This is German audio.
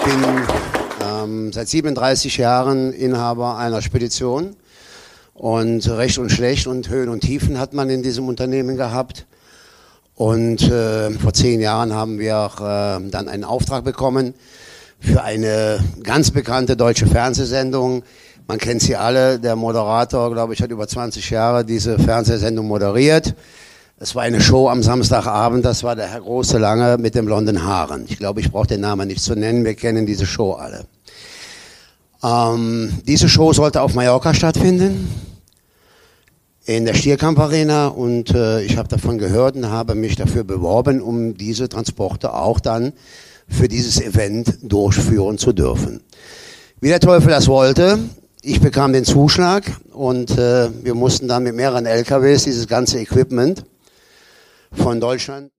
bin seit 37 Jahren Inhaber einer Spedition und recht und schlecht und Höhen und Tiefen hat man in diesem Unternehmen gehabt. Und vor 10 Jahren haben wir dann einen Auftrag bekommen für eine ganz bekannte deutsche Fernsehsendung. Man kennt sie alle, der Moderator, glaube ich, hat über 20 Jahre diese Fernsehsendung moderiert. Es war eine Show am Samstagabend, das war der Herr Große Lange mit den blonden Haaren. Ich glaube, ich brauche den Namen nicht zu nennen, wir kennen diese Show alle. Diese Show sollte auf Mallorca stattfinden, in der Stierkamp Arena, und ich habe davon gehört und habe mich dafür beworben, um diese Transporte auch dann für dieses Event durchführen zu dürfen. Wie der Teufel das wollte, ich bekam den Zuschlag und wir mussten dann mit mehreren LKWs dieses ganze Equipment von Deutschland